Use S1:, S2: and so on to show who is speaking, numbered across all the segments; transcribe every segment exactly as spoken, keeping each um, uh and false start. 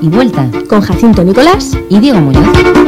S1: y vuelta,
S2: con Jacinto Nicolás
S1: y Diego Muñoz.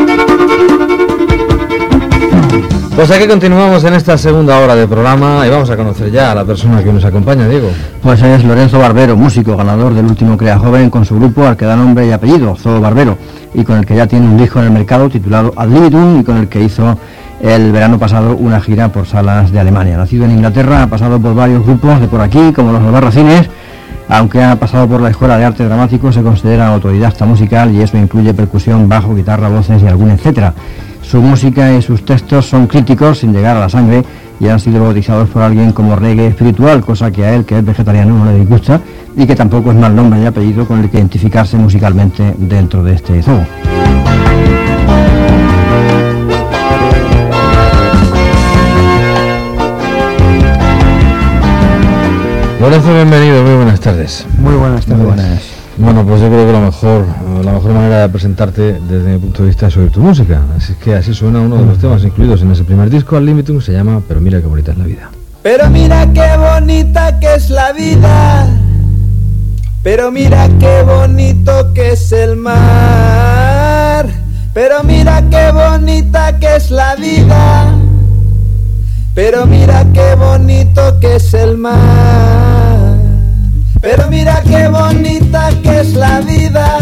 S3: Pues aquí continuamos en esta segunda hora de programa y vamos a conocer ya a la persona que nos acompaña, Diego.
S4: Pues es Lorenzo Barbero, músico, ganador del último Crea Joven con su grupo al que da nombre y apellido, Zoo Barbero, y con el que ya tiene un disco en el mercado titulado Ad Libitum y con el que hizo el verano pasado una gira por salas de Alemania. Nacido en Inglaterra, ha pasado por varios grupos de por aquí, como los Albarracines. Aunque ha pasado por la Escuela de Arte Dramático, se considera autodidacta musical y eso incluye percusión, bajo, guitarra, voces y algún etcétera. Su música y sus textos son críticos sin llegar a la sangre y han sido bautizados por alguien como reggae espiritual, cosa que a él, que es vegetariano, no le disgusta y que tampoco es mal nombre y apellido con el que identificarse musicalmente dentro de este zoo.
S3: Lorenzo, bienvenido, muy buenas tardes.
S5: Muy buenas tardes.
S4: Muy buenas.
S3: Bueno, pues yo creo que lo mejor, la mejor manera de presentarte desde mi punto de vista es oír tu música. Así que así suena uno de los temas incluidos en ese primer disco, Ad Libitum, se llama Pero mira qué bonita es la vida.
S6: Pero mira qué bonita que es la vida. Pero mira qué bonito que es el mar. Pero mira qué bonita que es la vida. Pero mira qué bonito que es el mar. Pero mira qué bonita que es la vida.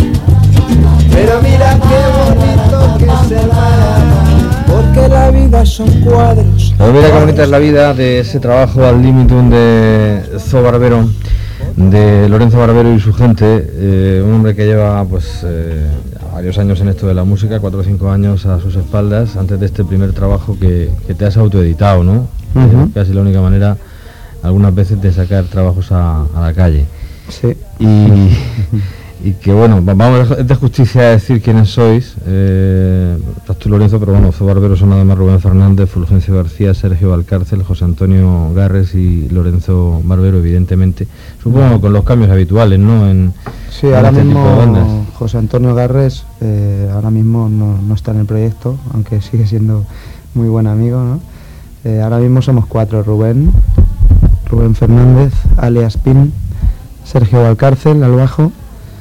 S6: Pero mira qué bonito que es el mar. Porque la vida son cuadros.
S3: Pero mira qué bonita es la vida, de ese trabajo Ad Libitum de Zoo Barbero, de Lorenzo Barbero y su gente, eh, un hombre que lleva pues eh, varios años en esto de la música, cuatro o cinco años a sus espaldas, antes de este primer trabajo que, que te has autoeditado, ¿no? Uh-huh. Eh, casi la única manera algunas veces de sacar trabajos a, a la calle.
S5: Sí.
S3: Y, y que bueno, vamos, es de justicia decir quiénes sois. Eh, estás tú, Lorenzo, pero bueno, Zoo Barbero son además Rubén Fernández, Fulgencio García, Sergio Valcárcel, José Antonio Garres y Lorenzo Barbero, evidentemente. Supongo con los cambios habituales, ¿no? En,
S5: sí,
S3: en
S5: ahora
S3: este
S5: mismo
S3: tipo de bandas.
S5: José Antonio Garres eh, ahora mismo no, no está en el proyecto, aunque sigue siendo muy buen amigo, ¿no? Eh, ahora mismo somos cuatro: Rubén, Rubén Fernández, alias Pin, Sergio Valcárcel al bajo,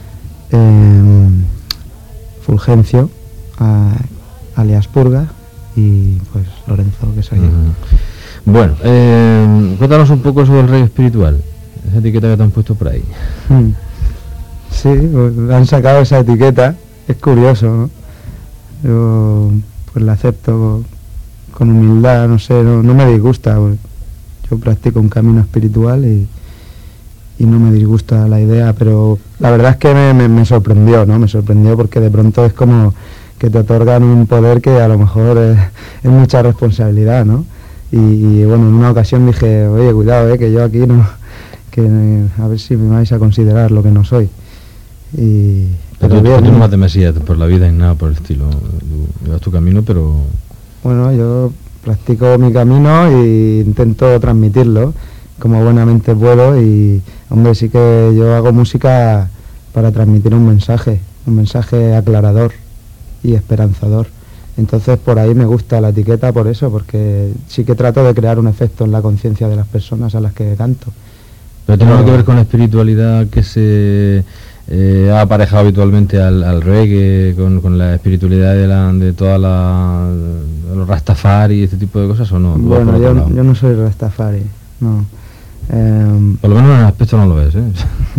S5: eh, Fulgencio, a, alias Purga, y pues Lorenzo, que soy yo.
S3: Uh-huh. Bueno, eh, cuéntanos un poco sobre el reggae espiritual, esa etiqueta que te han puesto por ahí.
S5: Mm. Sí, pues han sacado esa etiqueta, es curioso, ¿no? Yo pues la acepto con humildad, no sé, no, no me disgusta. Yo practico un camino espiritual y, y no me disgusta la idea, pero la verdad es que me, me, me sorprendió, ¿no? Me sorprendió porque de pronto es como que te otorgan un poder que a lo mejor es, es mucha responsabilidad, ¿no? Y, y bueno, en una ocasión dije, oye, cuidado, ¿eh? Que yo aquí no, que eh, a ver si me vais a considerar lo que no soy. Y,
S3: pero
S5: pero
S3: tú,
S5: bien,
S3: tú no vas de mesías por la vida y nada por el estilo, tú llevas tu camino, pero...
S5: Bueno, yo practico mi camino e intento transmitirlo como buenamente puedo y, hombre, sí que yo hago música para transmitir un mensaje, un mensaje aclarador y esperanzador. Entonces por ahí me gusta la etiqueta por eso, porque sí que trato de crear un efecto en la conciencia de las personas a las que canto.
S3: Pero tiene algo que ver con la espiritualidad que se... Eh, ha aparejado habitualmente al, al reggae, con, con la espiritualidad de, la, de toda la de los rastafari y este tipo de cosas, ¿o no?
S5: Bueno, yo, yo no soy rastafari, no. Eh,
S3: Por lo menos en el aspecto no lo ves, ¿eh?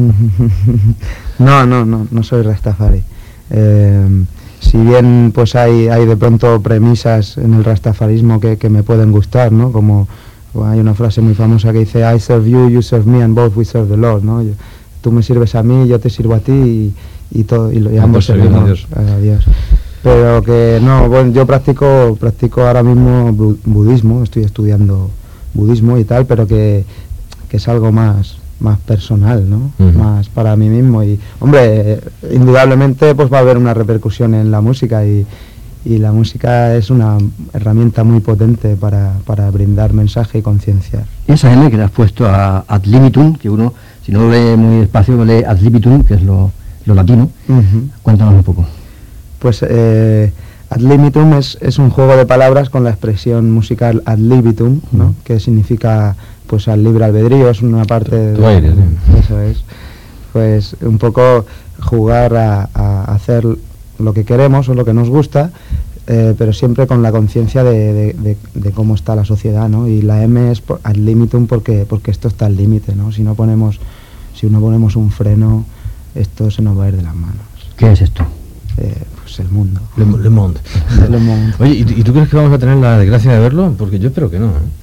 S5: no, no, no, no soy rastafari. Eh, si bien pues hay, hay de pronto premisas en el rastafarismo que, que me pueden gustar, ¿no? Como bueno, hay una frase muy famosa que dice I serve you, you serve me and both we serve the Lord, ¿no? Yo, tú me sirves a mí, yo te sirvo a ti y, y, todo, y, lo, y ambos servimos a Dios. a Dios. Pero que no, bueno, yo practico practico ahora mismo bu budismo, estoy estudiando budismo y tal, pero que, que es algo más más personal, ¿no? Uh-huh. Más para mí mismo y, hombre, indudablemente pues va a haber una repercusión en la música y, y la música es una herramienta muy potente para, para brindar mensaje y concienciar.
S4: Esa N que le has puesto a Ad Libitum, que uno, si no lo lee muy despacio, lo lee Ad Libitum, que es lo, lo latino. Uh-huh. Cuéntanos un poco.
S5: Pues eh, Ad Libitum es, es un juego de palabras con la expresión musical Ad Libitum, ¿no? Uh-huh. Que significa pues al libre albedrío, es una parte de...
S3: Tu aire, sí.
S5: Eso es. pues un poco jugar a, a hacer lo que queremos o lo que nos gusta, eh, pero siempre con la conciencia de, de, de, de cómo está la sociedad, ¿no? Y la M es por, ad limitum porque, porque esto está al límite, ¿no? Si no ponemos, si no ponemos un freno, esto se nos va a ir de las manos.
S4: ¿Qué es esto?
S5: Eh, pues el mundo.
S3: Le, Le Monde.
S5: Le Monde.
S3: Oye, ¿y, ¿y tú crees que vamos a tener la desgracia de verlo? Porque yo espero que no, ¿eh?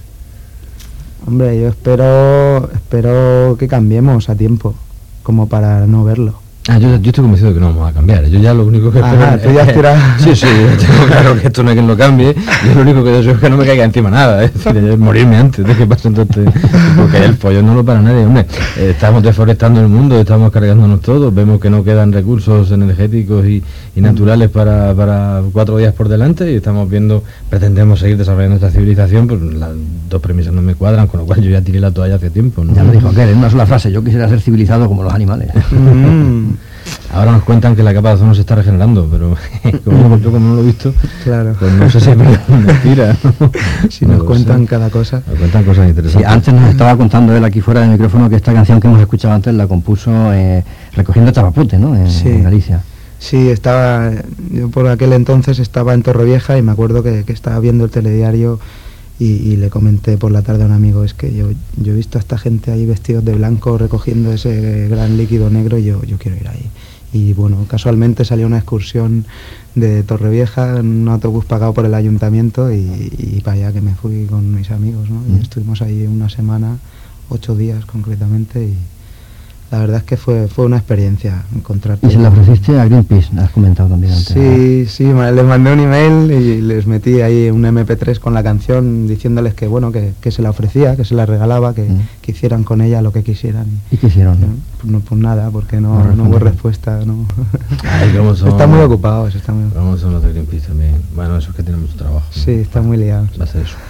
S5: Hombre, yo espero, espero que cambiemos a tiempo, como para no verlo.
S3: Ah, yo, yo estoy convencido de que no vamos a cambiar. Yo ya lo único que espero
S5: Ajá,
S3: es,
S5: tú ya aspiras.
S3: Sí, sí, yo tengo claro que esto no hay quien lo cambie. Yo lo único que deseo es que no me caiga encima nada, es decir, es morirme antes de que pase todo este... Porque el follón no lo para nadie, hombre. Eh, estamos deforestando el mundo, estamos cargándonos todo, vemos que no quedan recursos energéticos y, y naturales para, para cuatro días por delante y estamos viendo, pretendemos seguir desarrollando esta civilización, pues las dos premisas no me cuadran, con lo cual yo ya tiré la toalla hace tiempo, ¿no?
S4: Ya lo dijo aquel, en una sola frase, yo quisiera ser civilizado como los animales.
S5: Mm.
S3: Ahora nos cuentan que la capa de ozono se está regenerando, pero como yo como no lo he visto,
S5: Claro.
S3: pues no sé si es mentira, ¿no?
S5: Si
S3: No
S5: nos
S3: lo
S5: cuentan
S3: sé.
S5: cada cosa.
S3: Nos cuentan cosas
S4: Sí,
S3: interesantes.
S4: antes nos estaba contando él aquí fuera del micrófono que esta canción que hemos escuchado antes la compuso eh, recogiendo chapapote, ¿no? En,
S5: Sí.
S4: en Galicia.
S5: Sí, estaba, yo por aquel entonces estaba en Torrevieja y me acuerdo que, que estaba viendo el telediario y, y le comenté por la tarde a un amigo, es que yo, yo he visto a esta gente ahí vestidos de blanco recogiendo ese gran líquido negro y yo, yo quiero ir ahí. Y bueno, casualmente salió una excursión de Torrevieja en un autobús pagado por el ayuntamiento y, y para allá que me fui con mis amigos, ¿no? Y estuvimos ahí una semana, ocho días concretamente, y la verdad es que fue, fue una experiencia encontrar
S4: Y se
S5: todo.
S4: la ofreciste a Greenpeace, has comentado también antes.
S5: Sí, sí, ma- les mandé un email y les metí ahí un eme pe tres con la canción diciéndoles que bueno, que, que se la ofrecía, que se la regalaba, que,
S4: Mm.
S5: que hicieran con ella lo que quisieran.
S4: ¿Y qué hicieron?
S5: No, pues, no, pues nada, porque
S4: No
S5: no, no hubo
S4: respondieron.
S5: respuesta, no.
S3: Ay, cómo son-
S5: Están muy ocupados, están muy
S3: Vamos a los de Greenpeace también. Bueno, eso es que tienen mucho trabajo, ¿no?
S5: Sí, están muy liados.
S3: Va a ser eso.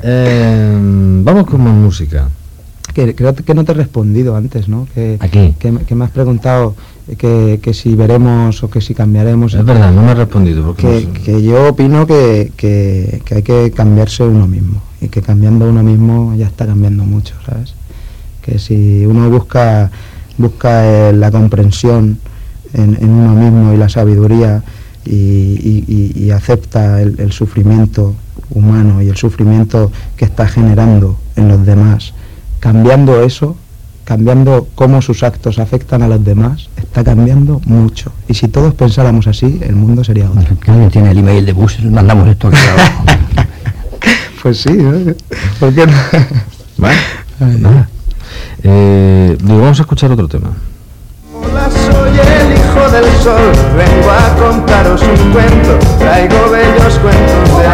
S3: Eh, vamos con más música.
S5: Que, creo que no te he respondido antes, ¿no? Que,
S3: Aquí.
S5: que, me- que me has preguntado que, que si veremos o que si cambiaremos.
S3: Es verdad, no me has respondido. Porque
S5: Que,
S3: no sé.
S5: que yo opino que, que, que hay que cambiarse uno mismo y que cambiando uno mismo ya está cambiando mucho, ¿sabes? Que si uno busca busca eh, la comprensión en, en uno mismo y la sabiduría y, y- y- y acepta el, el sufrimiento humano y el sufrimiento que está generando en los demás, cambiando eso, cambiando cómo sus actos afectan a los demás, está cambiando mucho. Y si todos pensáramos así, el mundo sería otro.
S4: Que alguien tiene el email de Bush, mandamos esto aquí abajo.
S5: Pues sí, ¿no? ¿Por qué no?
S3: Vale.
S5: Ay.
S3: Nada. Eh, digo, vamos a escuchar otro tema.
S6: Hola, soy el hijo del sol, vengo a contaros un cuento, traigo bellos cuentos de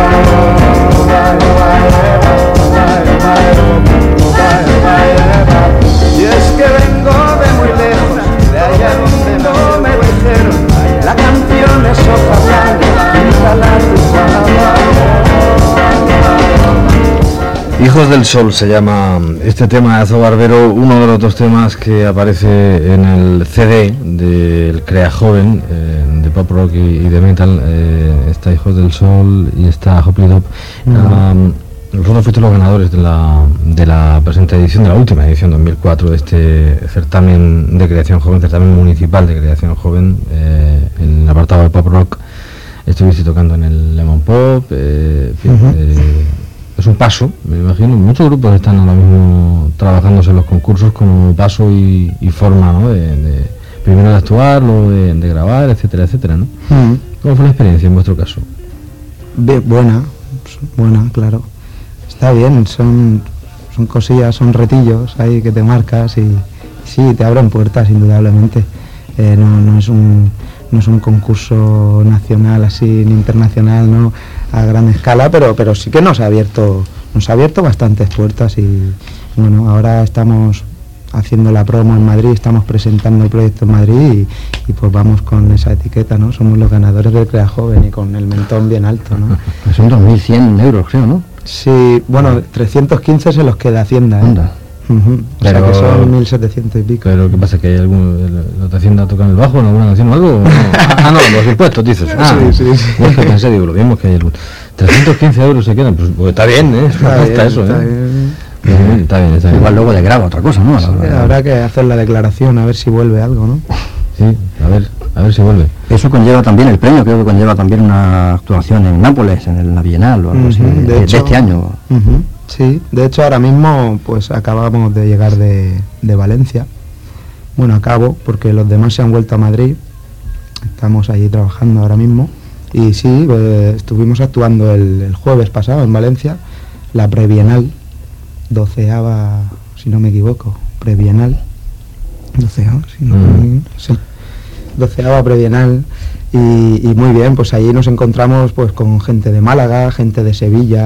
S6: alma. Y es que vengo de muy lejos, de allá donde no me dijeron, la canción es hoja blanca, pinta la
S3: Hijos del Sol se llama este tema de Azo Barbero, uno de los dos temas que aparece en el ce de del Crea Joven, eh, de pop rock y, y de metal. Eh, está Hijos del Sol y está Hop It Up. Um, vosotros fuisteis los ganadores de la, de la presente edición, de la última edición dos mil cuatro de este certamen de creación joven, certamen municipal de creación joven, eh, en el apartado de pop rock. Estuviste tocando en el Lemon Pop, eh, en fin,
S5: Ujú.
S3: eh, es un paso, me imagino. Muchos grupos están ahora mismo trabajándose en los concursos como paso y, y forma, ¿no? De, de- primero de actuar, luego de, de grabar, etcétera, etcétera, ¿no?
S5: Mm.
S3: ¿Cómo fue la experiencia en vuestro caso?
S5: Be- buena, buena, claro. Está bien, son, son cosillas, son retillos ahí que te marcas y sí, te abren puertas, indudablemente. Eh, no, no es un no es un concurso nacional así ni internacional, no a gran escala, pero pero sí que nos ha abierto nos ha abierto bastantes puertas y bueno, ahora estamos haciendo la promo en Madrid, estamos presentando el proyecto en Madrid y, y pues vamos con esa etiqueta, ¿no? Somos los ganadores del Crea Joven y con el mentón bien alto, ¿no?
S4: Pues son dos mil cien euros, creo, ¿no?
S5: Sí, bueno, trescientos quince se los queda Hacienda, ¿eh?
S4: Anda.
S5: Ujú, O sea
S3: Pero-
S5: que son mil setecientos y pico.
S3: Pero ¿qué pasa? ¿Que hay algún, los de Hacienda tocan el bajo en alguna canción o algo? ¿O no? Ah, no, los impuestos, dices. Ah,
S5: Sí, sí, sí.
S3: no es que pensé, digo, lo mismo que hay algún... trescientos quince euros se quedan, pues, pues está bien, ¿eh? Es una
S5: Está
S3: pasta
S5: bien,
S3: eso,
S5: está
S3: ¿eh?
S5: bien.
S3: Sí, está bien, está bien.
S4: Igual luego de graba otra cosa, ¿no?
S5: Sí, habrá que hacer la declaración a ver si vuelve algo, ¿no?
S3: Sí, a ver, a ver si vuelve.
S4: Eso conlleva también el premio, creo que conlleva también una actuación en Nápoles, en el- la Bienal o algo así,
S5: Ujú,
S4: de,
S5: de
S4: de
S5: hecho-
S4: este año.
S5: Ujú, sí, de hecho ahora mismo pues acabamos de llegar de, de Valencia. Bueno, acabo porque los demás se han vuelto a Madrid. Estamos allí trabajando ahora mismo. Y sí, pues, estuvimos actuando el, el jueves pasado en Valencia, la prebienal, doceava, si no me equivoco, prebienal. Doceava, si no
S3: Mm.
S5: sí. Doceava prebienal. Y, y muy bien, pues allí nos encontramos pues con gente de Málaga, gente de Sevilla,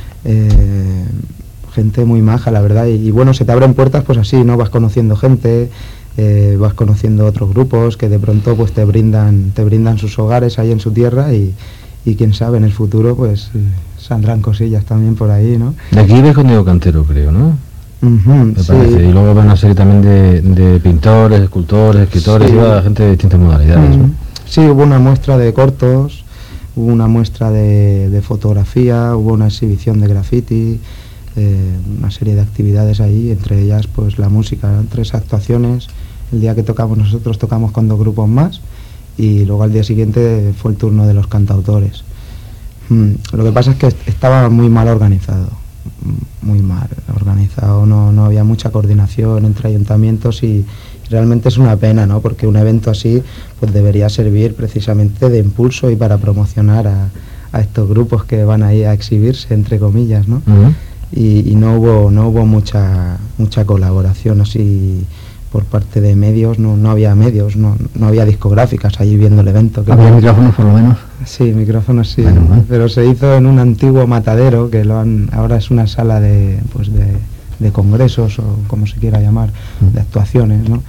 S5: eh, gente muy maja, la verdad. Y, y bueno, se te abren puertas pues así, ¿no? Vas conociendo gente, eh, vas conociendo otros grupos que de pronto pues te brindan, te brindan sus hogares ahí en su tierra y, y quién sabe, en el futuro pues eh, saldrán cosillas también por ahí, ¿no?
S3: De aquí ves con Diego Cantero, creo, ¿no?
S5: Ujú,
S3: Me
S5: sí.
S3: parece. Y luego ven una serie también de, de pintores, escultores, escritores,
S5: Sí.
S3: y va gente de distintas modalidades, ¿no?
S5: Mm, sí, hubo una muestra de cortos, hubo una muestra de, de fotografía, hubo una exhibición de graffiti, eh, una serie de actividades ahí, entre ellas pues la música, eran tres actuaciones. El día que tocamos nosotros tocamos con dos grupos más y luego al día siguiente fue el turno de los cantautores. Mm, lo que pasa es que est- estaba muy mal organizado, mm, muy mal organizado, no, no había mucha coordinación entre ayuntamientos y realmente es una pena, ¿no? Porque un evento así pues debería servir precisamente de impulso y para promocionar a, a estos grupos que van ahí a exhibirse, entre comillas, ¿no?
S3: Ujú.
S5: y, y no hubo no hubo mucha mucha colaboración así por parte de medios, no, no había medios, no, no había discográficas allí viendo el evento. que-
S4: ¿Había micrófonos por lo menos?
S5: Sí, micrófonos sí,
S4: Bueno, ¿no?
S5: pero se hizo en un antiguo matadero que lo han, ahora es una sala de, pues de, de congresos o como se quiera llamar,
S4: Mm.
S5: de actuaciones, ¿no?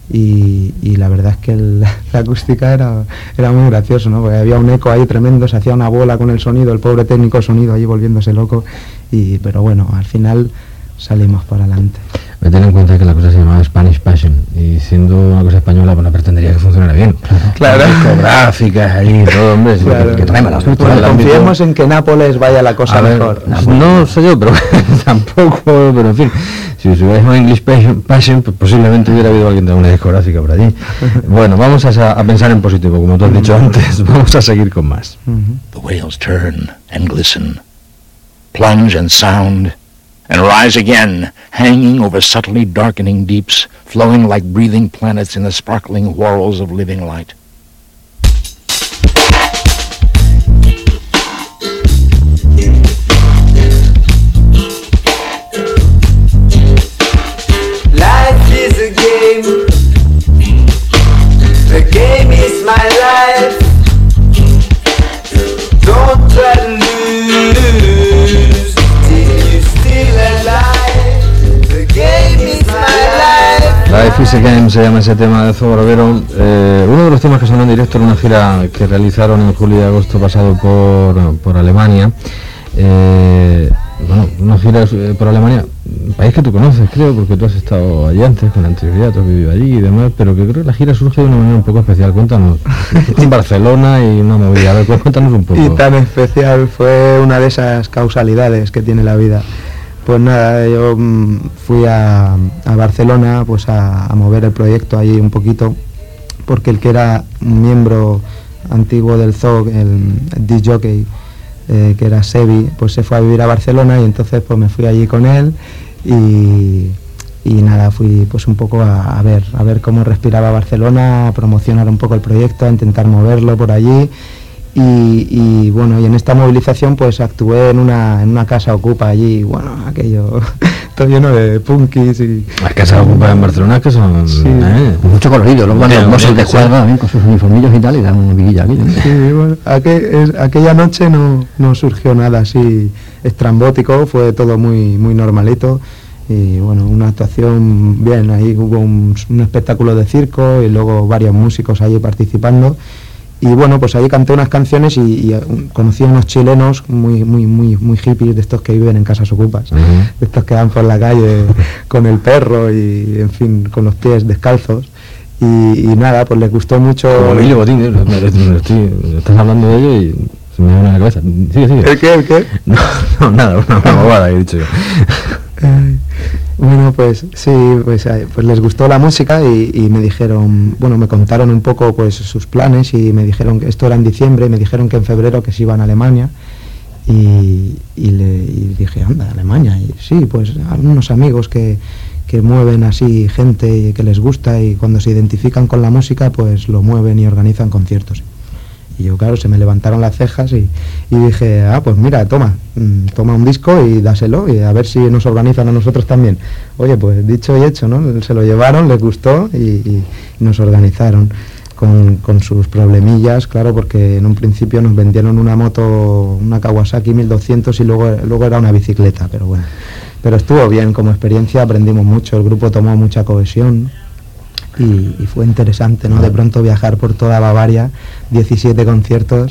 S5: Y, y la verdad es que el- la acústica era, era muy gracioso, ¿no? Porque había un eco ahí tremendo, se hacía una bola con el sonido, el pobre técnico de sonido allí volviéndose loco, y pero bueno, al final salimos para adelante.
S3: Me ten en cuenta que la cosa se llamaba Spanish Passion y siendo una cosa española, pues no pretendería que funcionara bien.
S5: Claro.
S3: Discográficas ahí, todo, hombre. sí,
S5: Claro.
S3: que trae mala suerte.
S5: Bueno,
S3: el ámbito-
S5: confiemos en que Nápoles vaya la cosa
S3: A ver,
S5: mejor.
S3: no sé yo, pero tampoco, pero en fin, si se hubiera llamado English Passion, Passion, pues posiblemente hubiera habido alguien de una discográfica por allí. Bueno, vamos a, sa- a pensar en positivo, como tú has dicho antes, vamos a seguir con más.
S5: Ujú.
S1: The whales turn and glisten, plunge and sound, and rise again, hanging over subtly darkening deeps, flowing like breathing planets in the sparkling whorls of living light.
S6: Life is a game. The game is my life. Don't try to lose till you're still alive. The game is my life.
S3: Life is a Game se llama ese tema de Zoo Barbero. Eh, uno de los temas que sonó en directo en una gira que realizaron en julio y agosto pasado por, por Alemania. Eh, bueno, una gira eh, por Alemania, un país que tú conoces, creo, porque tú has estado allí antes, con anterioridad, tú has vivido allí y demás, pero que creo que la gira surge de una manera un poco especial. Cuéntanos, en Barcelona y una movida, a ver, cuéntanos un poco.
S5: Y tan especial, fue una de esas causalidades que tiene la vida. Pues nada, yo mm, fui a, a Barcelona pues a, a mover el proyecto ahí un poquito, porque el que era un miembro antiguo del Zoo, el, el disc jockey, eh, que era Sebi, pues se fue a vivir a Barcelona y entonces pues me fui allí con él y, y nada, fui pues un poco a, a ver, a ver cómo respiraba Barcelona, a promocionar un poco el proyecto, a intentar moverlo por allí. Y, y bueno, y en esta movilización pues actué en una, en una casa ocupa allí, y bueno, aquello todo lleno de punkis y...
S3: Las casas ocupadas en Barcelona que son...
S5: Sí.
S3: ¿eh?
S4: Mucho colorido, luego van
S3: Hombre,
S4: los mozos
S3: hombre,
S4: de
S3: sí.
S4: cuadra también con sus uniformillos y tal y dan una vidilla aquí. ¿no?
S5: Sí, bueno, aquel- es- aquella noche no, no surgió nada así estrambótico, fue todo muy, muy normalito y bueno, una actuación bien, ahí hubo un, un espectáculo de circo y luego varios músicos allí participando y bueno, pues ahí canté unas canciones y, y, eh, un- conocí a unos chilenos muy, muy, muy, muy hippies de estos que viven en casas ocupas,
S3: Ujú.
S5: de estos que van por la calle con el perro y en fin, con los pies descalzos y, y nada, pues les gustó mucho.
S3: Como Emilio Botín, ¿eh? Me- me estoy- estás hablando de ello y se me viene a la cabeza. Sigue, sigue.
S5: ¿El qué? ¿El qué?
S3: No, no, nada, una, una bobada que he dicho yo.
S5: Ay, bueno, pues sí, pues, pues les gustó la música y, y me dijeron, bueno, me contaron un poco pues sus planes y me dijeron que esto era en diciembre y me dijeron que en febrero que se iban a Alemania y, y, le, y dije, anda, Alemania, y sí, pues unos amigos que, que mueven así gente y que les gusta y cuando se identifican con la música pues lo mueven y organizan conciertos. Y yo, claro, se me levantaron las cejas y, y dije, ah, pues mira, toma, toma un disco y dáselo y a ver si nos organizan a nosotros también. Oye, pues dicho y hecho, ¿no? Se lo llevaron, les gustó y, y nos organizaron con, con sus problemillas, claro, porque en un principio nos vendieron una moto, una Kawasaki mil doscientos y luego, luego era una bicicleta, pero bueno. Pero estuvo bien, como experiencia aprendimos mucho, el grupo tomó mucha cohesión. Y, y fue interesante, ¿no? De pronto viajar por toda Bavaria, diecisiete conciertos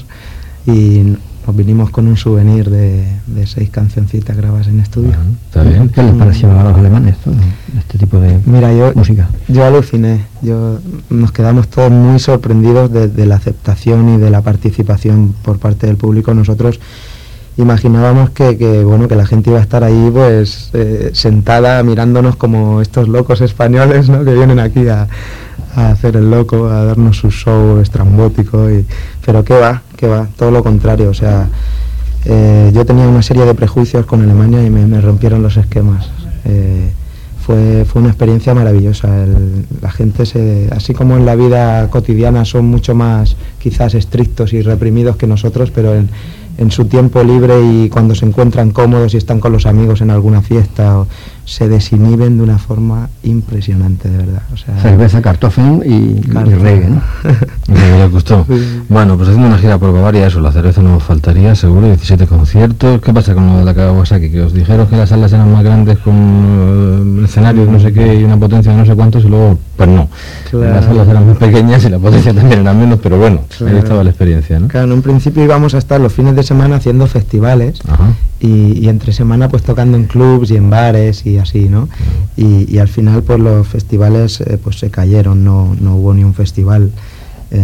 S5: y nos vinimos con un souvenir de, de seis cancioncitas grabadas en estudio.
S4: Bueno, está bien. ¿Qué les pareció a los alemanes todo este tipo de
S5: Mira, yo,
S4: música?
S5: Yo aluciné, yo nos quedamos todos muy sorprendidos de, de la aceptación y de la participación por parte del público. Nosotros imaginábamos que, que bueno que la gente iba a estar ahí pues eh, sentada mirándonos como estos locos españoles, ¿no? Que vienen aquí a, a hacer el loco, a darnos su show estrambótico y pero qué va, qué va, todo lo contrario, o sea, eh, yo tenía una serie de prejuicios con Alemania y me, me rompieron los esquemas. Eh, fue fue una experiencia maravillosa. El, la gente se, así como en la vida cotidiana son mucho más quizás estrictos y reprimidos que nosotros, pero en en su tiempo libre y cuando se encuentran cómodos y están con los amigos en alguna fiesta o, se desinhiben de una forma impresionante, de verdad. O sea,
S4: cerveza, Kartoffeln y, y reggae, ¿no?
S3: Me le gustó. Sí. Bueno, pues haciendo una gira por Bavaria, eso, la cerveza no faltaría, seguro, diecisiete conciertos. ¿Qué pasa con lo de la Kawasaki? Que os dijeron que las salas eran más grandes con uh, escenarios no sé qué y una potencia de no sé cuántos y luego, pues no. Claro. Las salas eran más pequeñas y la potencia también era menos, pero bueno, claro. Ahí estaba la experiencia, ¿no?
S5: Claro, en un principio íbamos a estar los fines de semana haciendo festivales. Ajá. Y, y entre semana pues tocando en clubs y en bares y así, ¿no? Y, y al final pues los festivales eh, pues se cayeron, no, no hubo ni un festival eh,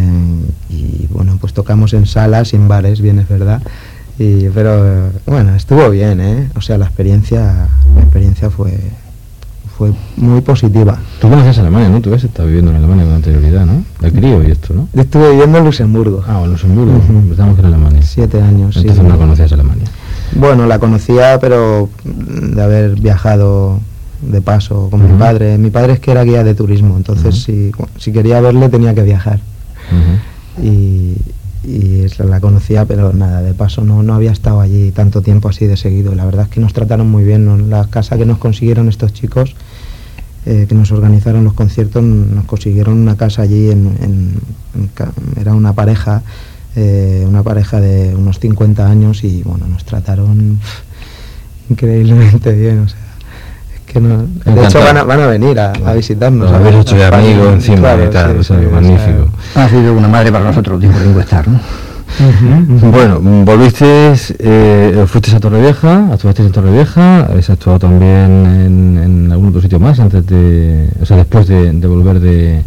S5: y bueno, pues tocamos en salas y en bares, bien es verdad, y, pero eh, bueno, estuvo bien, ¿eh? O sea, la experiencia la experiencia fue fue muy positiva.
S3: Tú conocías Alemania, ¿no? Tú habías estado viviendo en Alemania con anterioridad, ¿no? De crío y esto, ¿no?
S5: Yo estuve viviendo en Luxemburgo.
S3: Ah, en Luxemburgo, uh-huh. Empezamos en Alemania.
S5: Siete años,
S3: entonces
S5: sí.
S3: No conocías Alemania.
S5: Bueno, la conocía, pero de haber viajado de paso con uh-huh. mi padre. Mi padre es que era guía de turismo, entonces uh-huh. si, si quería verle tenía que viajar. Uh-huh. Y, y la conocía, pero nada, de paso no, no había estado allí tanto tiempo así de seguido. La verdad es que nos trataron muy bien, ¿no? La casa que nos consiguieron estos chicos, eh, que nos organizaron los conciertos, nos consiguieron una casa allí, en, en, en, era una pareja, Eh, una pareja de unos cincuenta años y bueno, nos trataron increíblemente bien, o sea, es que no, de hecho van a, van a venir a, a visitarnos.
S3: Lo habéis hecho de amigo encima, claro, y tal, sí, o sea, sí, magnífico.
S4: O sea, ha sido una madre para nosotros, dijo Ringo Starr, ¿no?
S3: Uh-huh. Bueno, volvisteis, eh, fuisteis a Torrevieja, actuasteis en Torrevieja, habéis actuado también en, en algún otro sitio más antes de, o sea, después de, de volver de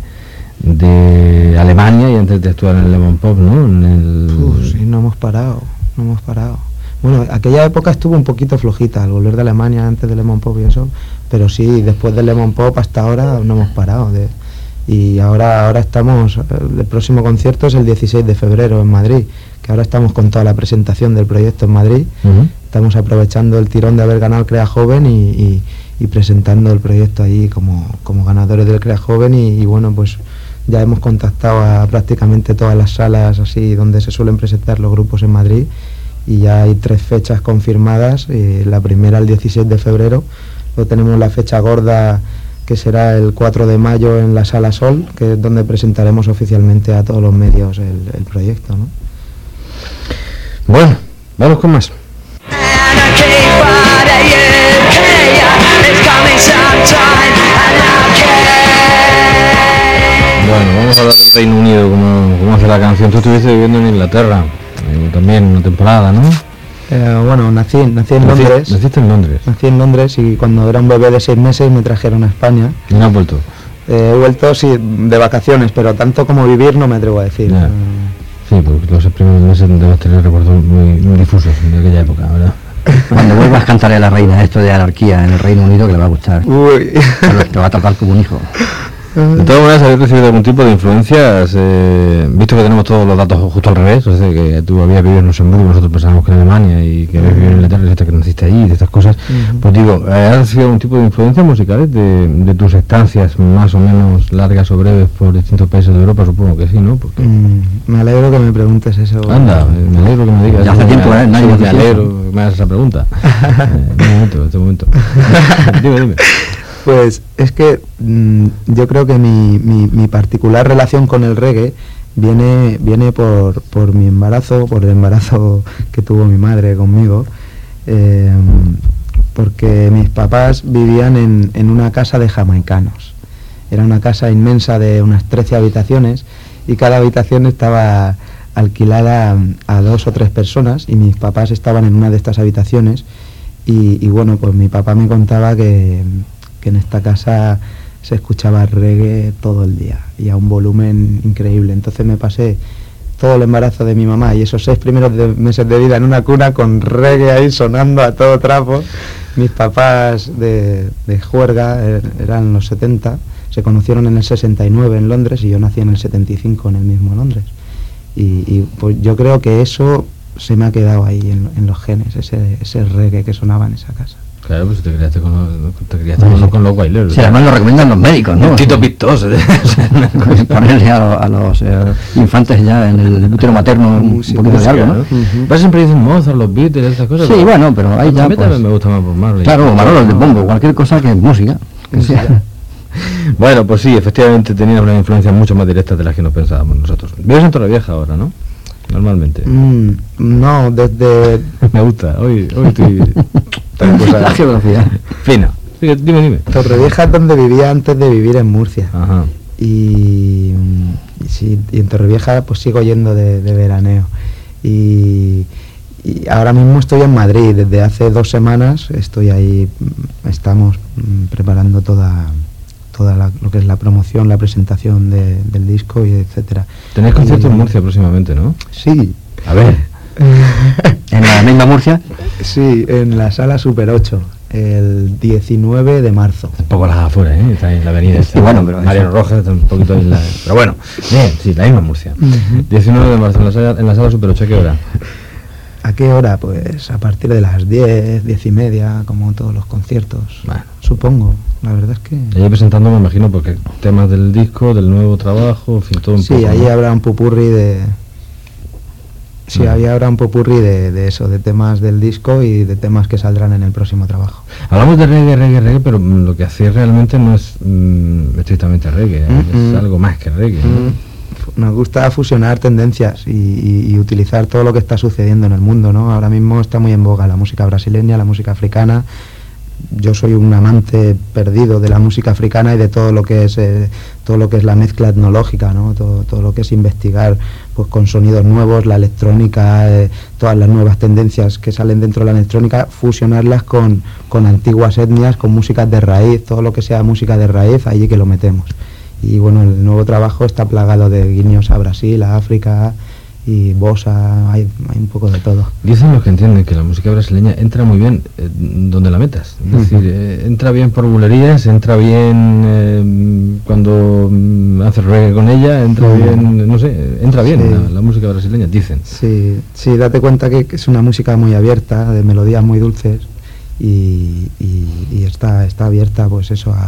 S3: de Alemania y antes de actuar en el Lemon Pop, ¿no? En el...
S5: Uf, sí, no hemos parado, no hemos parado. Bueno, aquella época estuvo un poquito flojita al volver de Alemania antes del Lemon Pop y eso, pero sí, después del Lemon Pop hasta ahora no hemos parado. De, y ahora ahora estamos, el próximo concierto es el dieciséis de febrero en Madrid, que ahora estamos con toda la presentación del proyecto en Madrid. Uh-huh. Estamos aprovechando el tirón de haber ganado el Crea Joven y, y, y presentando el proyecto ahí como, como ganadores del Crea Joven y, y bueno, pues ya hemos contactado a prácticamente todas las salas así donde se suelen presentar los grupos en Madrid y ya hay tres fechas confirmadas. Eh, la primera el dieciséis de febrero, luego tenemos la fecha gorda que será el cuatro de mayo en la Sala Sol, que es donde presentaremos oficialmente a todos los medios el, el proyecto, ¿no?
S3: Bueno, vamos con más. Bueno, vamos a hablar del Reino Unido, como, como hace la canción. Tú estuviste viviendo en Inglaterra, eh, también una temporada, ¿no?
S5: Eh, bueno, nací, nací en
S3: Nací,
S5: Londres.
S3: ¿Naciste en Londres?
S5: Nací en Londres y cuando era un bebé de seis meses me trajeron a España.
S3: ¿Y no has vuelto?
S5: Eh, he vuelto, sí, de vacaciones, pero tanto como vivir no me atrevo a decir.
S3: Yeah. Sí, porque los primeros meses debes tener recuerdos muy, muy difusos de aquella época, ¿verdad?
S4: Cuando vuelvas cantaré a la reina esto de anarquía en el Reino Unido, que le va a gustar.
S5: Uy.
S4: Te va a tratar como un hijo.
S3: De todas maneras, ¿habéis recibido algún tipo de influencias? Eh, visto que tenemos todos los datos justo al revés, o sea, que tú habías vivido en Luxemburgo, nosotros pensábamos que en Alemania, y que habías vivido en Inglaterra, y que naciste allí, de estas cosas. Uh-huh. Pues digo, ¿has recibido algún tipo de influencias musicales de, de tus estancias más o menos largas o breves por distintos países de Europa? Supongo que sí, ¿no? Porque...
S5: Mm, me alegro que me preguntes eso.
S3: Anda, me alegro que me digas.
S4: Ya hace tiempo, ¿eh?
S3: Nadie
S4: Sí,
S3: me alegro que me hagas esa pregunta. eh, un momento, este momento. dime, dime.
S5: Pues es que mmm, yo creo que mi, mi, mi particular relación con el reggae viene viene por, por mi embarazo, por el embarazo que tuvo mi madre conmigo, eh, porque mis papás vivían en, en una casa de jamaicanos. Era una casa inmensa de unas trece habitaciones y cada habitación estaba alquilada a dos o tres personas y mis papás estaban en una de estas habitaciones y, y bueno, pues mi papá me contaba que... que en esta casa se escuchaba reggae todo el día y a un volumen increíble. Entonces me pasé todo el embarazo de mi mamá y esos seis primeros de meses de vida en una cuna con reggae ahí sonando a todo trapo. Mis papás de, de juerga er, eran los setenta, se conocieron en el sesenta y nueve en Londres y yo nací en el setenta y cinco en el mismo Londres. Y, y pues yo creo que eso se me ha quedado ahí en, en los genes, ese, ese reggae que sonaba en esa casa.
S3: Claro, pues te criaste con los, te criaste con, los, con los baileros.
S4: Sí, además lo recomiendan los médicos, ¿no?
S3: El Tito Pistoso.
S4: Ponerle a, a los eh, infantes ya en el útero materno un
S3: música,
S4: poquito de algo, ¿no?
S3: Uh-huh. Pero siempre dicen Mozart, los Beatles, esas cosas.
S4: Sí,
S3: pero
S4: bueno, pero ahí ya,
S3: a mí
S4: pues,
S3: también me gusta más por Marley.
S4: Claro, Manolo, te pongo cualquier cosa que es música. Que sea.
S3: Bueno, pues sí, efectivamente tenía una influencia mucho más directa de las que nos pensábamos nosotros. Vives en Torrevieja ahora, ¿no? Normalmente.
S5: Mm, no, desde...
S3: me gusta, hoy, hoy estoy...
S4: La geografía.
S3: Fina. Sí, dime, dime.
S5: Torrevieja es donde vivía antes de vivir en Murcia.
S3: Ajá.
S5: Y, y, sí, y en Torrevieja pues sigo yendo de, de veraneo. Y, y ahora mismo estoy en Madrid. Desde hace dos semanas estoy ahí, estamos mm, preparando toda... toda la, lo que es la promoción, la presentación de, del disco y etcétera.
S3: Tenéis concierto en Murcia próximamente, ¿no?
S5: Sí.
S3: A ver.
S4: ¿En la misma Murcia?
S5: Sí, en la sala Super ocho, el diecinueve de marzo.
S3: Un poco las afueras, ¿eh? Está en la avenida.
S4: Sí, bueno, pero
S3: Mariano Rojas está un poquito en la... Pero bueno, bien, sí, la misma Murcia. Uh-huh. diecinueve de marzo en la sala, en la sala Super ocho, ¿a qué hora?
S5: ¿A qué hora? Pues a partir de las diez, diez y media, como todos los conciertos.
S3: Bueno.
S5: Supongo, la verdad es que...
S3: Ahí presentando, me imagino, porque temas del disco, del nuevo trabajo, en fin, todo un
S5: sí,
S3: poco.
S5: Sí, ahí
S3: ¿no?
S5: habrá un popurrí de... Sí, uh-huh. ahí habrá un popurrí de, de eso, de temas del disco y de temas que saldrán en el próximo trabajo.
S3: Hablamos de reggae, reggae, reggae, pero lo que hacéis realmente no es mmm, estrictamente reggae, uh-huh. es algo más que reggae, uh-huh. ¿no?
S5: Nos gusta fusionar tendencias y, y, y utilizar todo lo que está sucediendo en el mundo, ¿no? Ahora mismo está muy en boga la música brasileña, la música africana. Yo soy un amante perdido de la música africana y de todo lo que es eh, todo lo que es la mezcla etnológica, ¿no? Todo, todo lo que es investigar pues con sonidos nuevos, la electrónica, eh, todas las nuevas tendencias que salen dentro de la electrónica, fusionarlas con, con antiguas etnias, con músicas de raíz, todo lo que sea música de raíz, allí que lo metemos. Y bueno, el nuevo trabajo está plagado de guiños a Brasil, a África y bossa, hay, hay un poco de todo.
S3: Dicen los que entienden que la música brasileña entra muy bien eh, donde la metas, es uh-huh. decir, eh, entra bien por bulerías, entra bien eh, cuando mm, haces reggae con ella, entra uh-huh. bien, no sé, entra bien sí. la, la música brasileña, dicen.
S5: Sí, sí, date cuenta que, que es una música muy abierta, de melodías muy dulces y, y, y está, está abierta pues eso a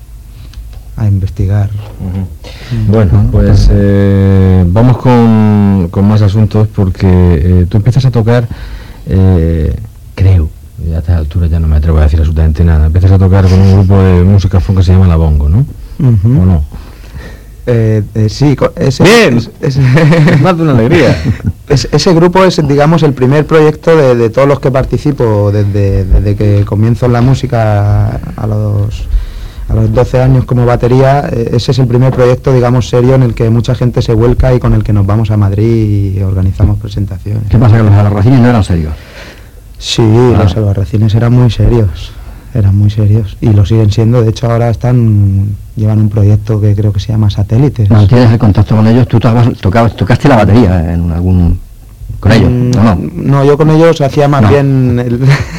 S5: a investigar.
S3: Uh-huh. Bueno, pues eh, vamos con, con más asuntos porque eh, tú empiezas a tocar, eh, creo, y a esta altura ya no me atrevo a decir absolutamente nada, empiezas a tocar con un grupo de música funk que se llama La Bongo, ¿no?
S5: Uh-huh.
S3: ¿O no?
S5: Eh, eh, sí, ese,
S3: bien,
S5: es, es,
S3: es más de una alegría.
S5: Es, ese grupo es, digamos, el primer proyecto de, de todos los que participo desde, desde que comienzo en la música a los a los doce años como batería. Ese es el primer proyecto, digamos, serio en el que mucha gente se vuelca y con el que nos vamos a Madrid y organizamos presentaciones.
S4: ¿Qué pasa, que los albarracines no eran serios?
S5: Sí, ah. los albarracines eran muy serios, eran muy serios y lo siguen siendo. De hecho, ahora están llevan un proyecto que creo que se llama Satélites.
S4: ¿Mantienes el contacto con ellos? ¿Tú tocabas, tocabas, tocaste la batería en algún con ellos,
S5: Mm,
S4: ¿o no?
S5: No, yo con ellos hacía más
S4: No.
S5: bien... el-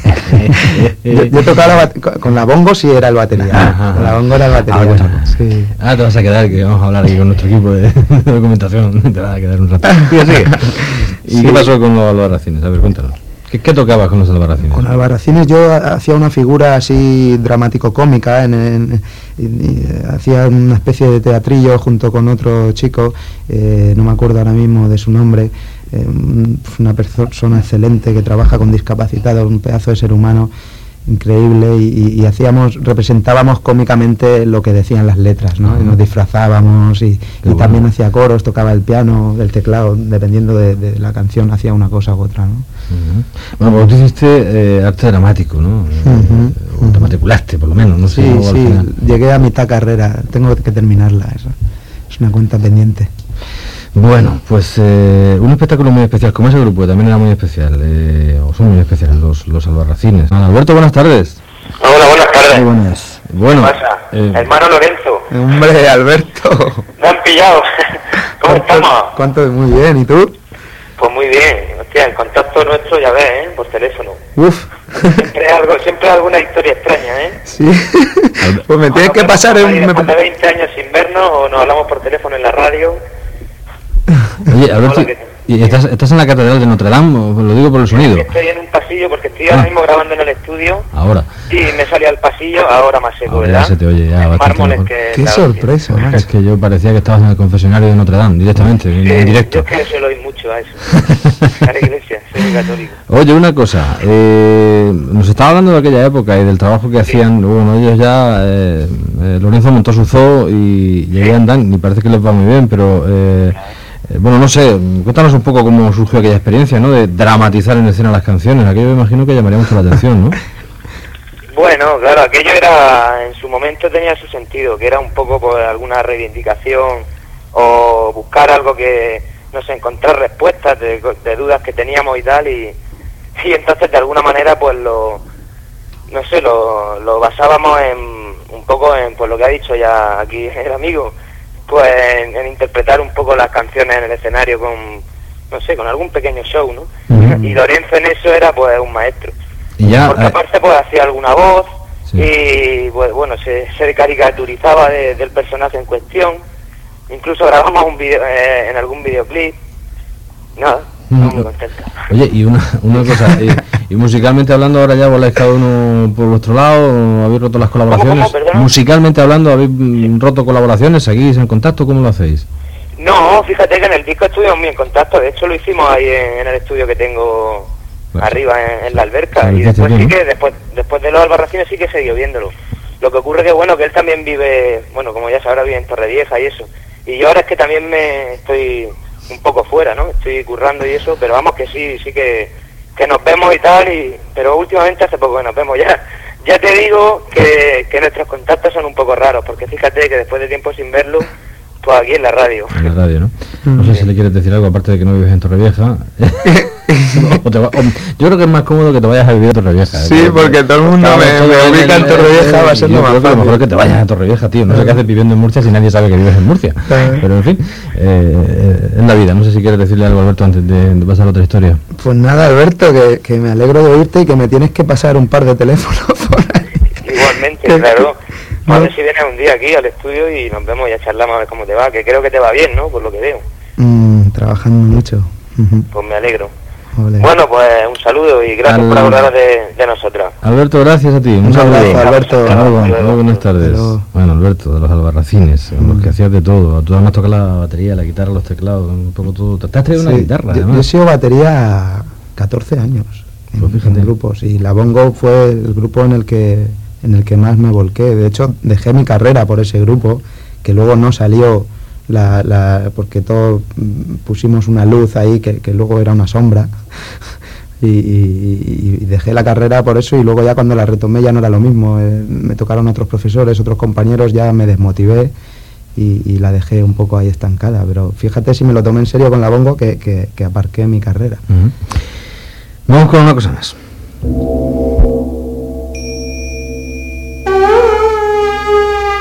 S5: yo, yo tocaba la bate- con la bongo sí era el batería.
S4: Ajá.
S5: Con la bongo era el batería.
S4: Ah, cuéntanos.
S5: Sí.
S3: Ah, te vas a quedar, que vamos a hablar aquí con nuestro equipo de, de documentación. Te vas a quedar un rato. Sigue, sigue. ¿Y
S5: Sí.
S3: qué pasó con los albarracines? A ver, cuéntanos. ¿Qué, qué tocabas con los albarracines?
S5: Con Albarracines yo ha- hacía una figura así dramático-cómica, en, en- y- y, eh, hacía una especie de teatrillo junto con otro chico, eh, no me acuerdo ahora mismo de su nombre, eh, un- una persona excelente que trabaja con discapacitados, un pedazo de ser humano increíble, y, y- y hacíamos, representábamos cómicamente lo que decían las letras, ¿no? Y nos disfrazábamos y, y
S3: bueno.
S5: también hacía coros, tocaba el piano, el teclado, dependiendo de, de la canción hacía una cosa u otra, ¿no?
S3: Ujú. Bueno, pues tú hiciste eh, arte dramático, ¿no?
S5: Ujú,
S3: O te matriculaste, por lo menos, no sé.
S5: Sí,
S3: luego al
S5: sí,
S3: final.
S5: llegué a mitad carrera, tengo que terminarla, eso. Es una cuenta pendiente.
S3: Bueno, pues eh, un espectáculo muy especial, como ese grupo, que también era muy especial, eh, o son muy especiales los, los albarracines. Ah, Alberto, buenas tardes.
S2: Hola, buenas tardes.
S4: Muy buenas.
S3: Bueno,
S2: ¿Qué pasa?
S3: eh,
S2: Hermano Lorenzo,
S5: Hombre, Alberto.
S2: me han pillado. ¿Cómo estamos?
S5: ¿Cuánto? Muy bien, ¿y tú?
S2: Pues muy bien, hostia, el contacto nuestro ya ves, ¿eh? Por teléfono.
S5: Uf.
S2: Siempre algo, siempre alguna historia extraña, ¿eh?
S5: Sí. Pues me tienes
S2: O
S5: que
S2: nos
S5: pasar
S2: vemos
S5: en...
S2: ahí
S5: me-
S2: después de veinte años sin vernos o nos hablamos por teléfono en la radio.
S3: oye, Alberto,
S2: Hola, ¿qué-
S3: ¿y estás, estás en la Catedral de Notre Dame? O- Lo digo por el sonido.
S2: Estoy en un pasillo porque estoy
S3: Ah.
S2: ahora mismo grabando en el estudio
S3: Ahora.
S2: y me salí al pasillo, ahora más seco,
S3: Ahora ya
S2: ¿verdad?
S3: se te oye ya
S2: En
S3: bastante
S2: mármoles
S3: mejor.
S2: que...
S5: Qué
S2: la-
S5: sorpresa,
S3: Es
S5: macho.
S3: que yo parecía que estabas en el confesionario de Notre Dame, directamente, en,
S2: Sí,
S3: en
S2: yo
S3: directo.
S2: es que suelo ir mucho a eso. A la iglesia, soy católico.
S3: Oye, una cosa, eh, nos estaba hablando de aquella época y del trabajo que hacían, bueno, ellos ya, eh, eh, Lorenzo montó su zoo y, y ahí andan, y parece que les va muy bien, pero, eh, eh, bueno, no sé, cuéntanos un poco cómo surgió aquella experiencia, ¿no?, de dramatizar en escena las canciones, aquello me imagino que llamaría mucho la atención, ¿no?
S2: Bueno, claro, aquello era, en su momento tenía su sentido, que era un poco por alguna reivindicación o buscar algo que, no sé, encontrar respuestas de, de dudas que teníamos y tal, y, y entonces de alguna manera pues lo, no sé, lo, lo basábamos en, un poco en, pues lo que ha dicho ya aquí el amigo, pues en, en interpretar un poco las canciones en el escenario con, no sé, con algún pequeño show, ¿no?
S3: Ujú.
S2: Y Lorenzo en eso era pues un maestro.
S3: Y ya,
S2: Porque
S3: eh,
S2: aparte pues hacía alguna voz
S3: Sí.
S2: y pues, bueno, se, se caricaturizaba de- del personaje en cuestión. Incluso grabamos un video, eh, en algún videoclip. Nada, estamos
S3: Mm.
S2: muy contentos.
S3: oye, y una, una cosa, y, y musicalmente hablando ahora ya voláis cada uno por vuestro lado, habéis roto las colaboraciones.
S2: cómo, perdona?
S3: Musicalmente hablando, habéis mm, roto colaboraciones, seguís en contacto, ¿cómo lo hacéis?
S2: No, fíjate que en el disco estuvimos muy en contacto. De hecho lo hicimos ahí en, en el estudio que tengo
S3: Pues,
S2: arriba en, en la alberca.
S3: se lo
S2: Y
S3: hiciste
S2: después
S3: tú,
S2: sí
S3: ¿no?
S2: que, después, después de los albarracines sí que siguió viéndolo. Lo que ocurre que bueno, que él también vive, bueno, como ya sabrá, vive en Torrevieja y eso. Y yo ahora es que también me estoy un poco fuera, ¿no? Estoy currando y eso, pero vamos que sí, sí que, que nos vemos y tal, y pero últimamente hace poco que nos vemos ya. Ya te digo que, que nuestros contactos son un poco raros, porque fíjate que después de tiempo sin verlo, pues aquí en la radio.
S3: En la radio, ¿no? No sé si le quieres decir algo, aparte de que no vives en Torrevieja. O te va- o- yo creo que es más cómodo que te vayas a vivir a Torrevieja. ¿eh?
S5: Sí, porque todo el mundo
S3: Estamos
S5: me-
S3: todos
S5: me
S3: en
S5: ubica
S3: el-
S5: en Torrevieja, va a ser
S3: yo
S5: lo más
S3: creo que lo mejor
S5: fácil.
S3: es que te vayas a Torrevieja, tío. No sé qué haces viviendo en Murcia si nadie sabe que vives en Murcia.
S5: Claro.
S3: Pero en fin, eh, eh, es la vida. No sé si quieres decirle algo, Alberto, antes de, de pasar a otra historia.
S5: Pues nada, Alberto, que, que me alegro de oírte y que me tienes que pasar un par de teléfonos por ahí.
S2: Igualmente,
S5: Que-
S2: claro.
S5: no.
S2: A ver si vienes un día aquí al estudio y nos vemos y ya charlamos a ver cómo te va, que creo que te va bien, ¿no? Por lo que veo.
S5: Mm, trabajando mucho. Ujú.
S2: Pues me alegro.
S5: Ole.
S2: Bueno, pues un saludo y gracias
S3: Al-
S2: por acordaros de, de nosotras.
S3: Alberto, gracias a ti. Un
S5: Un
S3: saludo.
S5: abrazo, Alberto.
S3: Hasta luego,
S2: Hasta
S3: hasta luego, buenas tardes.
S5: Hasta luego.
S3: Bueno, Alberto, de los albarracines, en los
S5: Mm.
S3: que hacías de todo. Tú además tocas la batería, la guitarra, los teclados, un poco todo. Te has traído una
S5: Sí,
S3: guitarra,
S5: yo, yo he
S3: además.
S5: sido batería catorce años en,
S3: Pues fíjate.
S5: en grupos y la Bongo fue el grupo en el que en el que más me volqué. De hecho, dejé mi carrera por ese grupo, que luego no salió la, la porque todos mm, pusimos una luz ahí que, que luego era una sombra. Y, y- y dejé la carrera por eso y luego ya cuando la retomé ya no era lo mismo. Eh, me tocaron otros profesores, otros compañeros, ya me desmotivé y, y la dejé un poco ahí estancada. Pero fíjate si me lo tomé en serio con la Bongo que, que, que aparqué mi carrera.
S3: Ujú. Vamos con una cosa más.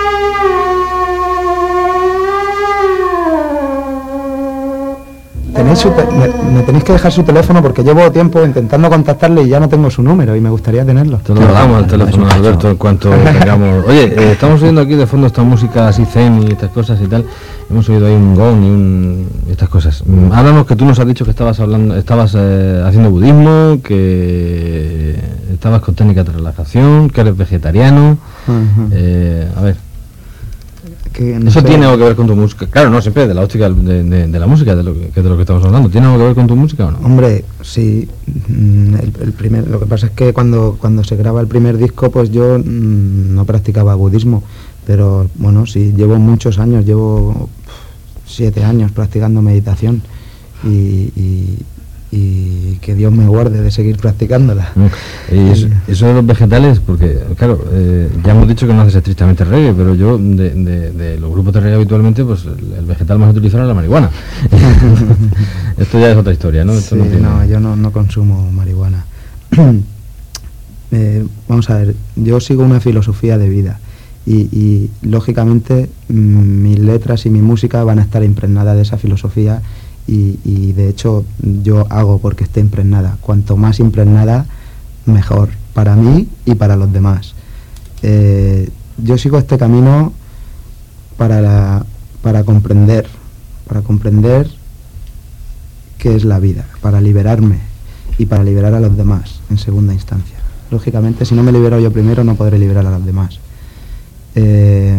S5: ¿Tenéis tenéis su te- me, me tenéis que dejar su teléfono porque llevo tiempo intentando contactarle y ya no tengo su número y me gustaría tenerlo.
S3: Te lo damos al teléfono, Alberto, en cuanto tengamos... Oye, eh, estamos oyendo aquí de fondo esta música así zen y estas cosas y tal. Hemos oído ahí un gong y, un... y estas cosas. Mm, Háblanos, que tú nos has dicho que estabas hablando, estabas eh, haciendo budismo, que estabas con técnicas de relajación, que eres vegetariano.
S5: Ujú.
S3: eh, a ver,
S5: Que no
S3: ¿eso
S5: sé.
S3: tiene algo que ver con tu música? Claro, no, siempre de la óptica de, de, de la música, de lo, que, de lo que estamos hablando. ¿Tiene algo que ver con tu música o no?
S5: Hombre, sí, mm, el, el primer, lo que pasa es que cuando, cuando se graba el primer disco, pues yo mm, no practicaba budismo, pero bueno, sí, llevo muchos años, llevo siete años practicando meditación y, y, y que Dios me guarde de seguir practicándola.
S3: Mm. Y eso, eso de los vegetales, porque claro, eh, ya hemos dicho que no haces estrictamente reggae, pero yo de, de, de los grupos de reggae habitualmente, pues el, el vegetal más utilizado es la marihuana. Esto ya es otra historia, ¿no? Esto
S5: Sí,
S3: no, tiene...
S5: no, yo no, no consumo marihuana. eh, vamos a ver, yo sigo una filosofía de vida y, y lógicamente mm, mis letras y mi música van a estar impregnadas de esa filosofía y, y de hecho yo hago porque esté impregnada. Cuanto más impregnada, mejor para mí y para los demás. Eh, yo sigo este camino para, la, para comprender, para comprender qué es la vida, para liberarme y para liberar a los demás en segunda instancia. Lógicamente, si no me libero yo primero, no podré liberar a los demás. Eh,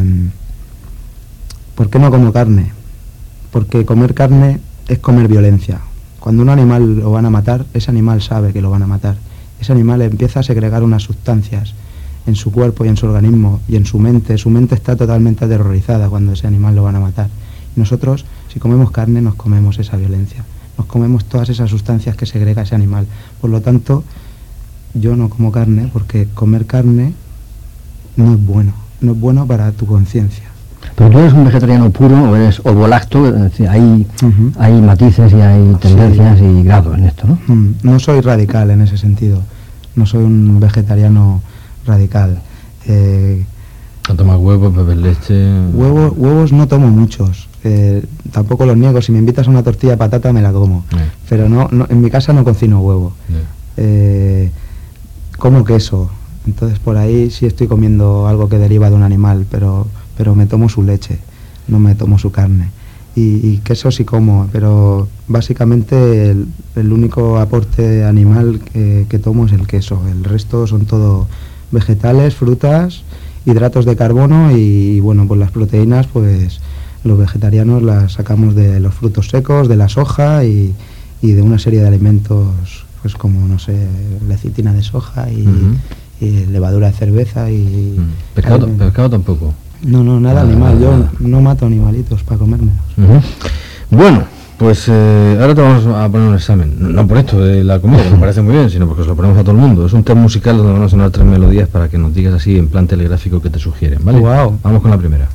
S5: ¿Por qué no como carne? Porque comer carne es comer violencia. Cuando un animal lo van a matar, ese animal sabe que lo van a matar. Ese animal empieza a segregar unas sustancias en su cuerpo y en su organismo y en su mente. Su mente está totalmente aterrorizada cuando ese animal lo van a matar. Y nosotros, si comemos carne, nos comemos esa violencia. Nos comemos todas esas sustancias que segrega ese animal. Por lo tanto, yo no como carne porque comer carne no es bueno. No es bueno para tu conciencia.
S4: Pero tú eres un vegetariano puro o eres ovolacto, es decir, hay,
S5: Uh-huh.
S4: hay matices y hay tendencias
S5: Sí.
S4: y grados en esto, ¿no?
S5: Mm, No soy radical en ese sentido. No soy un vegetariano radical. Eh,
S3: No tomas huevos, bebes leche...
S5: huevos, huevos no tomo muchos. Eh, tampoco los niego. Si me invitas a una tortilla de patata me la como.
S3: Eh,
S5: Pero no, no en mi casa no cocino huevo.
S3: eh.
S5: Eh, como queso. Entonces por ahí sí estoy comiendo algo que deriva de un animal, pero, pero me tomo su leche, no me tomo su carne. Y, y queso sí como, pero básicamente el, el único aporte animal que, que tomo es el queso. El resto son todo vegetales, frutas, hidratos de carbono y, y bueno, pues las proteínas, pues los vegetarianos las sacamos de los frutos secos, de la soja y, y de una serie de alimentos, pues como, no sé, lecitina de soja y,
S3: Ujú.
S5: y levadura de cerveza y...
S3: Mm. Pescado,
S5: alimen-
S3: pescado tampoco.
S5: No, no, nada
S3: Ah,
S5: animal. Yo
S3: nada.
S5: no mato animalitos para comérmelos.
S3: Ujú. Bueno, pues eh, ahora te vamos a poner un examen. No, no por esto de la comida, que me parece muy bien, sino porque os lo ponemos a todo el mundo. Es un test musical donde van a sonar tres melodías para que nos digas así en plan telegráfico que te sugieren, ¿vale?
S5: Guau.
S3: Vamos con la primera.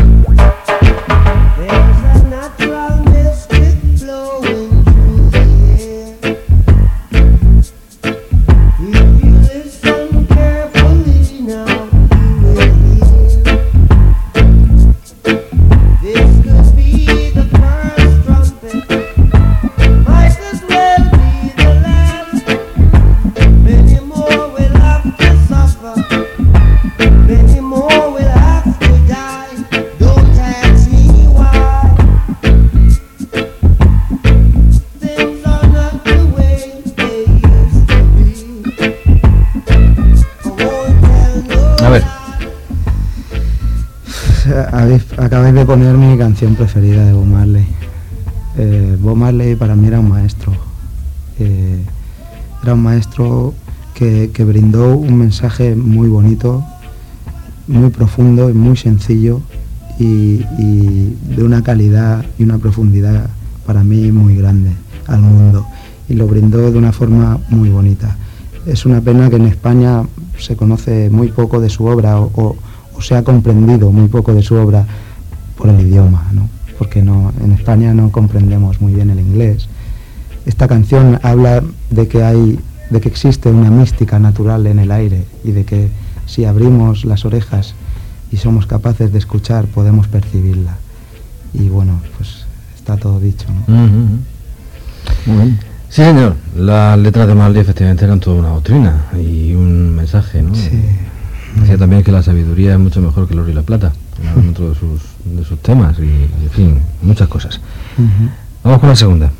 S7: There's a natural mystic flowing through the air. If you listen carefully now, you will hear. This could be the first trumpet, might as well be the last. Many more will have to suffer, many more will have to die. Don't ask me why. Things are not the way they used to be. I won't tell no
S3: A ver.
S7: lie.
S5: Habéis- Acabáis de poner mi canción preferida de Bob Marley. Eh, Bob Marley para mí era un maestro. Eh, era un maestro que, que brindó un mensaje muy bonito, muy profundo y muy sencillo y, y de una calidad y una profundidad para mí muy grande al mundo, y lo brindó de una forma muy bonita. Es una pena que en España se conoce muy poco de su obra o, o- o se ha comprendido muy poco de su obra por el idioma, ¿no? Porque no, en España no comprendemos muy bien el inglés. Esta canción habla de que hay, de que existe una mística natural en el aire y de que si abrimos las orejas y somos capaces de escuchar, podemos percibirla. Y bueno, pues está todo dicho, ¿no?
S3: Ujú, ujú. Muy bien. Sí, señor. Las letras de Marley efectivamente eran toda una doctrina y un mensaje, ¿no?
S5: Sí.
S3: Decía también que la sabiduría es mucho mejor que el oro y la plata, en otro de sus, de sus temas y, en fin, muchas cosas.
S5: Ujú.
S3: Vamos con la segunda.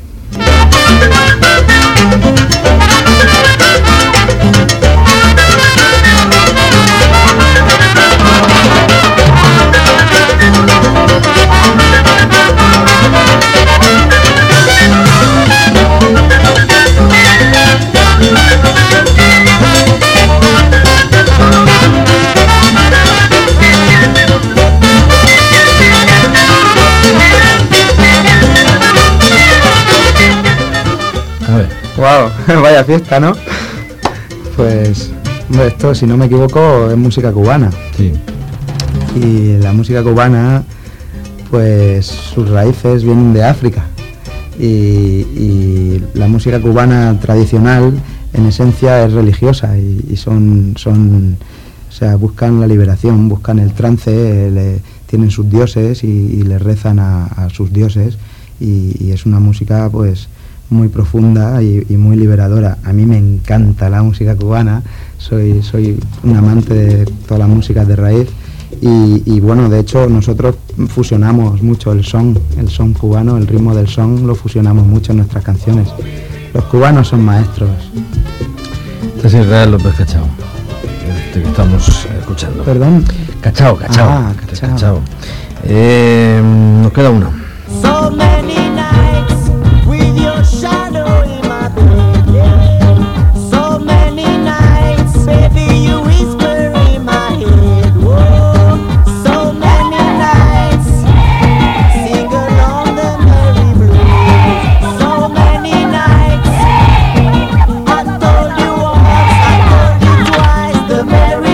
S3: A ver.
S5: Wow, vaya fiesta, ¿no? Pues, hombre, esto, si no me equivoco, es música cubana.
S3: Sí.
S5: Y la música cubana, pues sus raíces vienen de África. Y, y la música cubana tradicional, en esencia, es religiosa y, y son, son, o sea, buscan la liberación, buscan el trance, le, tienen sus dioses y, y les rezan a, a sus dioses. Y, y es una música, pues, muy profunda y, y muy liberadora. A mí me encanta la música cubana, soy, soy un amante de todas las músicas de raíz y, y bueno, de hecho nosotros fusionamos mucho el son, el son cubano, el ritmo del son lo fusionamos mucho en nuestras canciones. Los cubanos son maestros.
S3: Este es Israel López Cachao, este que estamos escuchando.
S5: ¿Perdón?
S3: Cachao, Cachao.
S5: Ah,
S3: este es
S5: Cachao.
S3: Cachao. Eh, nos queda una.
S7: So many nights with your shadow in my bed, yeah. So many nights, baby, you whisper in my head, whoa. So many nights, sing along the merry blues. So many nights, I told you once, I told you twice, the merry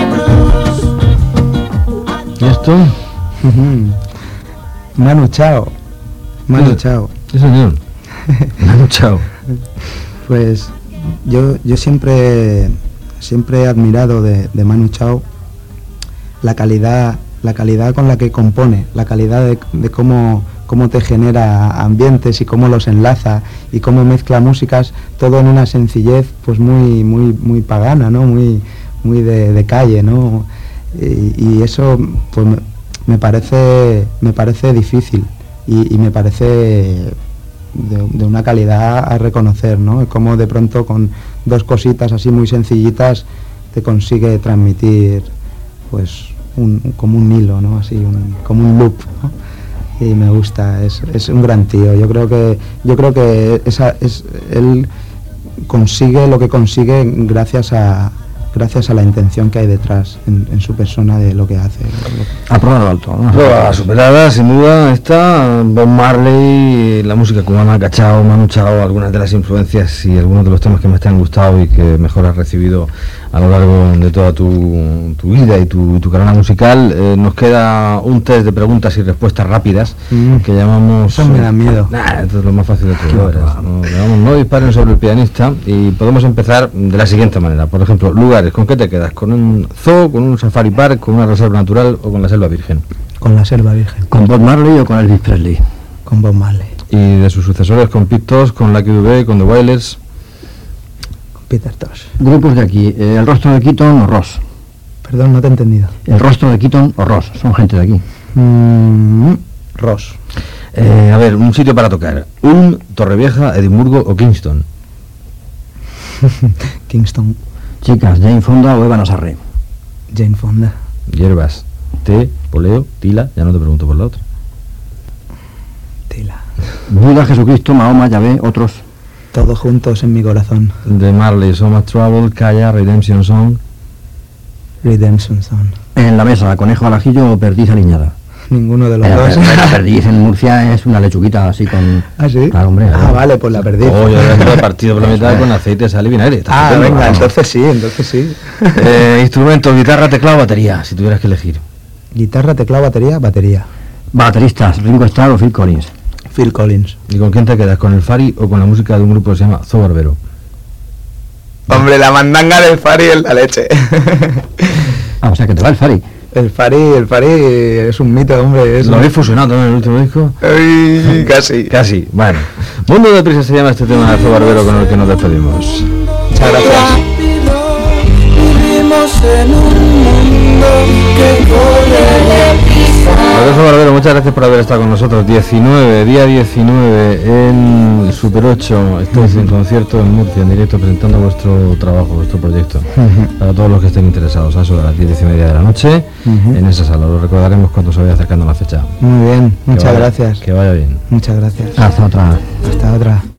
S7: blues.
S3: ¿Y esto?
S5: Ujú. Manu Chao, Manu
S3: Sí.
S5: Chao.
S3: Sí, señor. Manu Chao.
S5: Pues yo, yo siempre, siempre he admirado de, de Manu Chao la calidad, la calidad con la que compone, la calidad de, de cómo, cómo te genera ambientes y cómo los enlaza y cómo mezcla músicas, todo en una sencillez pues muy, muy, muy pagana, ¿no? Muy, muy de, de calle, ¿no? Y, y eso pues me, me parece, me parece difícil y, y me parece de, de una calidad a reconocer, ¿no? Como de pronto con dos cositas así muy sencillitas te consigue transmitir pues un, como un hilo, ¿no? Así un, como un loop, ¿no? Y me gusta, es, es un gran tío. Yo creo que yo creo que esa es él consigue lo que consigue gracias a gracias a la intención que hay detrás en, en su persona de lo que hace.
S4: Aprobado alto, ¿no?
S3: Prueba superada, sin duda, está Bob Marley, la música cubana, Cachao, Manu Chao, algunas de las influencias y algunos de los temas que más te han gustado y que mejor has recibido a lo largo de toda tu, tu vida y tu, tu carrera musical. Eh, nos queda un test de preguntas y respuestas rápidas
S5: Mm.
S3: que llamamos...
S5: Eso me da miedo.
S3: Nah, esto es lo más fácil de todo. verás, ¿no? Llamamos No disparen sobre el pianista y podemos empezar de la siguiente manera. Por ejemplo, lugares, ¿con qué te quedas? ¿Con un zoo, con un safari park, con una reserva natural o con la selva virgen?
S5: Con la selva virgen,
S4: ¿Con Bob Marley o con Elvis Presley?
S5: con Bob Marley,
S3: Y de sus sucesores, con Pete Tosh, con Lucky Dubé, con The Wailers.
S5: con Peter Tosh.
S4: Grupos de aquí, eh, el rostro de Keaton o Ross.
S5: Perdón, no te he entendido.
S4: El rostro de Keaton o Ross, son gente de aquí.
S5: Mm, Ross.
S3: Eh, a ver, un sitio para tocar. Ulm, Torrevieja, Edimburgo o Kingston.
S5: Kingston,
S4: Chicas, Jane Fonda o Eva Nassarre.
S5: Jane Fonda,
S3: Hierbas, té, poleo, tila, ya no te pregunto por la otra.
S5: Tila.
S4: Buda, Jesucristo, Mahoma, Yahvé, otros.
S5: Todos juntos en mi corazón.
S3: De Marley, So Much Trouble, Kaya, Redemption Song.
S5: Redemption Song.
S4: En la mesa, conejo al ajillo o perdiz aliñada.
S5: Ninguno de los
S4: Eh,
S5: dos.
S4: la la perdiz en Murcia es una lechuguita así con...
S5: ¿Ah, sí?
S4: Claro, hombre,
S5: Ah,
S4: eh.
S5: vale, pues la perdí.
S3: Oh, yo he partido por la mitad con aceite, sal y vinagre. Está
S5: Ah,
S3: estupendo,
S5: venga,
S3: vamos.
S5: entonces sí, entonces sí.
S3: Eh, instrumentos, guitarra, teclado, batería, si tuvieras que elegir.
S5: Guitarra, teclado, batería, batería.
S4: Bateristas, Ringo Starr o Phil Collins.
S5: Phil Collins.
S3: ¿Y con quién te quedas? ¿Con el Fari o con la música de un grupo que se llama Zoo Barbero?
S5: Hombre, la mandanga del Fari es la leche.
S4: Ah, o sea que te va el Fari.
S5: El Fari, el Fari es un mito, hombre. Es
S3: ¿Lo
S5: un-
S3: habéis fusionado en el último disco?
S5: Ay, casi.
S3: Casi, bueno. Mundo de Prisa se llama este tema de Zo Barbero con el que nos despedimos.
S5: Muchas gracias.
S7: Vivimos en un mundo que corre deprisa.
S3: Lorenzo Barbero, muchas gracias por haber estado con nosotros. diecinueve, día diecinueve en Super ocho, estáis en concierto en Murcia, en directo, presentando vuestro trabajo, vuestro proyecto. Uh-huh. Para todos los que estén interesados, a eso de las diez, diez y media de la noche, uh-huh. en esa sala. Lo recordaremos cuando se vaya acercando la fecha.
S5: Muy bien, muchas
S3: vaya,
S5: gracias.
S3: Que vaya bien.
S5: Muchas gracias.
S4: Hasta otra.
S5: Hasta otra.